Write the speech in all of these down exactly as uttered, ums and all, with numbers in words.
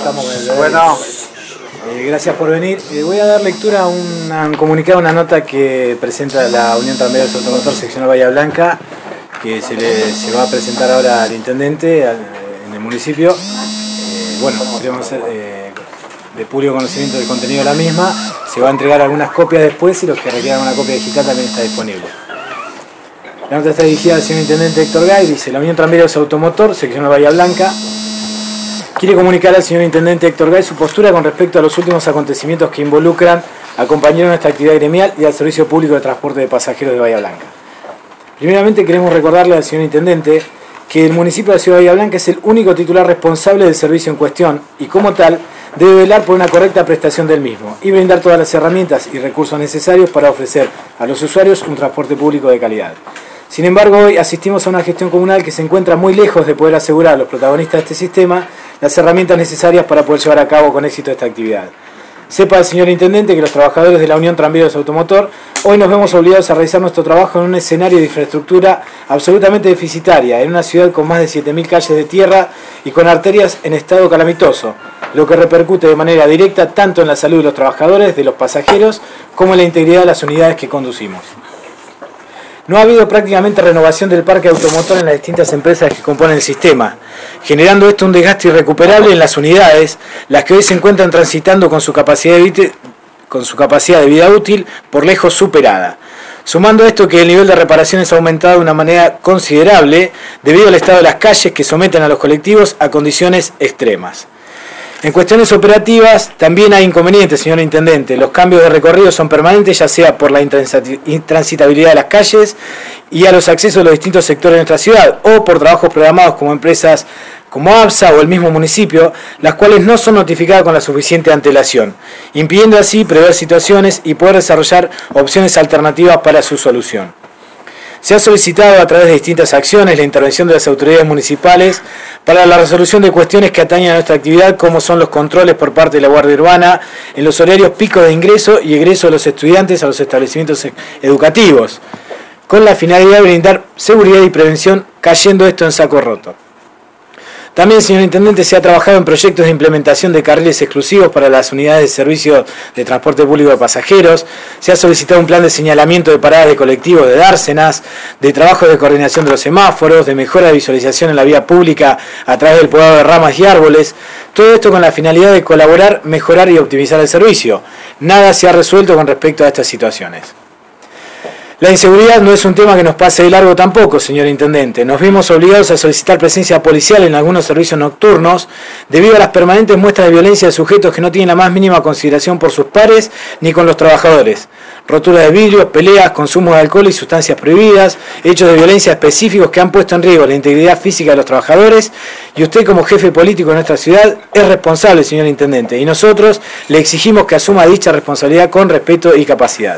Estamos en el... Bueno, eh, gracias por venir. Eh, voy a dar lectura a un, a un comunicado, una nota que presenta la Unión Tranviarios Automotor Seccional Bahía Blanca, que se, le, se va a presentar ahora al intendente al, en el municipio. Eh, bueno, queremos hacer eh, de público conocimiento del contenido de la misma. Se va a entregar algunas copias después y los que requieran una copia digital también está disponible. La nota está dirigida al señor intendente Héctor Gay. Dice: la Unión Tranviarios Automotor Seccional Bahía Blanca quiere comunicar al señor intendente Héctor Gay su postura con respecto a los últimos acontecimientos que involucran a compañeros de nuestra actividad gremial y al Servicio Público de Transporte de Pasajeros de Bahía Blanca. Primeramente queremos recordarle al señor intendente que el municipio de la Ciudad de Bahía Blanca es el único titular responsable del servicio en cuestión y, como tal, debe velar por una correcta prestación del mismo y brindar todas las herramientas y recursos necesarios para ofrecer a los usuarios un transporte público de calidad. Sin embargo, hoy asistimos a una gestión comunal que se encuentra muy lejos de poder asegurar a los protagonistas de este sistema las herramientas necesarias para poder llevar a cabo con éxito esta actividad. Sepa el señor intendente que los trabajadores de la Unión Tranviarios Automotor hoy nos vemos obligados a realizar nuestro trabajo en un escenario de infraestructura absolutamente deficitaria, en una ciudad con más de siete mil calles de tierra y con arterias en estado calamitoso, lo que repercute de manera directa tanto en la salud de los trabajadores, de los pasajeros, como en la integridad de las unidades que conducimos. No ha habido prácticamente renovación del parque automotor en las distintas empresas que componen el sistema, generando esto un desgaste irrecuperable en las unidades, las que hoy se encuentran transitando con su capacidad de vida, con su capacidad de vida útil por lejos superada. Sumando a esto que el nivel de reparaciones ha aumentado de una manera considerable debido al estado de las calles que someten a los colectivos a condiciones extremas. En cuestiones operativas también hay inconvenientes, señor intendente. Los cambios de recorrido son permanentes, ya sea por la intransitabilidad de las calles y a los accesos de los distintos sectores de nuestra ciudad, o por trabajos programados como empresas como ABSA o el mismo municipio, las cuales no son notificadas con la suficiente antelación, impidiendo así prever situaciones y poder desarrollar opciones alternativas para su solución. Se ha solicitado a través de distintas acciones la intervención de las autoridades municipales para la resolución de cuestiones que atañen a nuestra actividad, como son los controles por parte de la Guardia Urbana en los horarios picos de ingreso y egreso de los estudiantes a los establecimientos educativos, con la finalidad de brindar seguridad y prevención, cayendo esto en saco roto. También, señor intendente, se ha trabajado en proyectos de implementación de carriles exclusivos para las unidades de servicio de transporte público de pasajeros. Se ha solicitado un plan de señalamiento de paradas de colectivos de dársenas, de trabajo de coordinación de los semáforos, de mejora de visualización en la vía pública a través del podado de ramas y árboles. Todo esto con la finalidad de colaborar, mejorar y optimizar el servicio. Nada se ha resuelto con respecto a estas situaciones. La inseguridad no es un tema que nos pase de largo tampoco, señor intendente. Nos vimos obligados a solicitar presencia policial en algunos servicios nocturnos debido a las permanentes muestras de violencia de sujetos que no tienen la más mínima consideración por sus pares ni con los trabajadores. Roturas de vidrios, peleas, consumo de alcohol y sustancias prohibidas, hechos de violencia específicos que han puesto en riesgo la integridad física de los trabajadores, y usted, como jefe político de nuestra ciudad, es responsable, señor intendente, y nosotros le exigimos que asuma dicha responsabilidad con respeto y capacidad.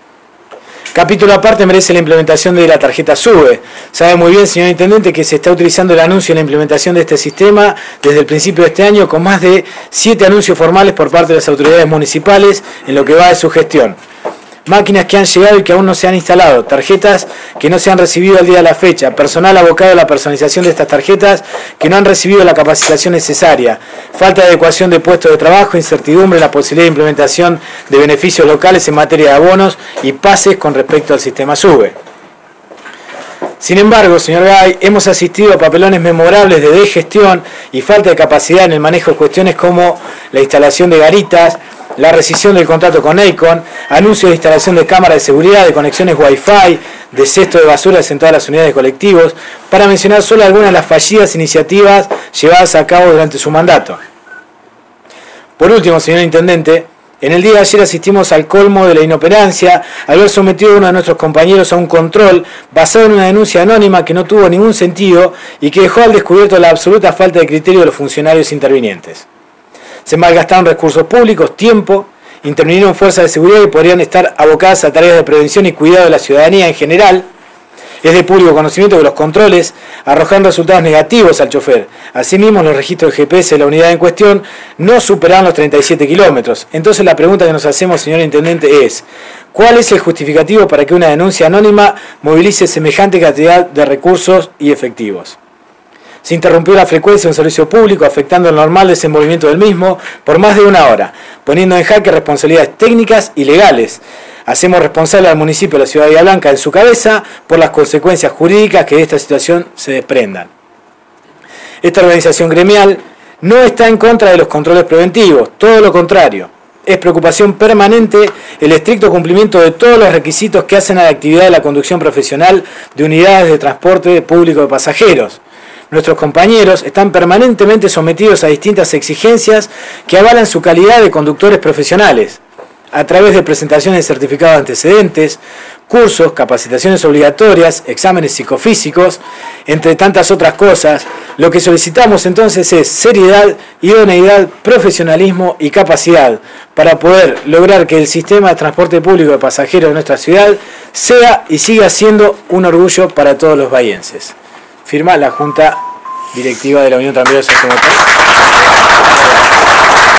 Capítulo aparte merece la implementación de la tarjeta SUBE. Sabe muy bien, señor intendente, que se está utilizando el anuncio y la implementación de este sistema desde el principio de este año, con más de siete anuncios formales por parte de las autoridades municipales en lo que va de su gestión. Máquinas que han llegado y que aún no se han instalado, tarjetas que no se han recibido al día de la fecha, personal abocado a la personalización de estas tarjetas que no han recibido la capacitación necesaria, falta de adecuación de puestos de trabajo, incertidumbre en la posibilidad de implementación de beneficios locales en materia de abonos y pases con respecto al sistema SUBE. Sin embargo, señor Gay, hemos asistido a papelones memorables de degestión y falta de capacidad en el manejo de cuestiones como la instalación de garitas, la rescisión del contrato con Econ, anuncio de instalación de cámaras de seguridad, de conexiones Wi-Fi, de cesto de basuras en todas las unidades de colectivos, para mencionar solo algunas de las fallidas iniciativas llevadas a cabo durante su mandato. Por último, señor intendente, en el día de ayer asistimos al colmo de la inoperancia al haber sometido a uno de nuestros compañeros a un control basado en una denuncia anónima que no tuvo ningún sentido y que dejó al descubierto la absoluta falta de criterio de los funcionarios intervinientes. Se malgastaron recursos públicos, tiempo, intervinieron fuerzas de seguridad y podrían estar abocadas a tareas de prevención y cuidado de la ciudadanía en general. Es de público conocimiento que los controles arrojan resultados negativos al chofer. Asimismo, los registros de G P S de la unidad en cuestión no superaron los treinta y siete kilómetros. Entonces la pregunta que nos hacemos, señor intendente, es: ¿cuál es el justificativo para que una denuncia anónima movilice semejante cantidad de recursos y efectivos? Se interrumpió la frecuencia de un servicio público, afectando el normal desenvolvimiento del mismo por más de una hora, poniendo en jaque responsabilidades técnicas y legales. Hacemos responsable al municipio de la ciudad de Bahía Blanca en su cabeza por las consecuencias jurídicas que de esta situación se desprendan. Esta organización gremial no está en contra de los controles preventivos, todo lo contrario. Es preocupación permanente el estricto cumplimiento de todos los requisitos que hacen a la actividad de la conducción profesional de unidades de transporte público de pasajeros. Nuestros compañeros están permanentemente sometidos a distintas exigencias que avalan su calidad de conductores profesionales, a través de presentaciones de certificados de antecedentes, cursos, capacitaciones obligatorias, exámenes psicofísicos, entre tantas otras cosas. Lo que solicitamos entonces es seriedad, idoneidad, profesionalismo y capacidad para poder lograr que el sistema de transporte público de pasajeros de nuestra ciudad sea y siga siendo un orgullo para todos los bahienses. Firma la Junta Directiva de la Unión Tranviarios Automotores.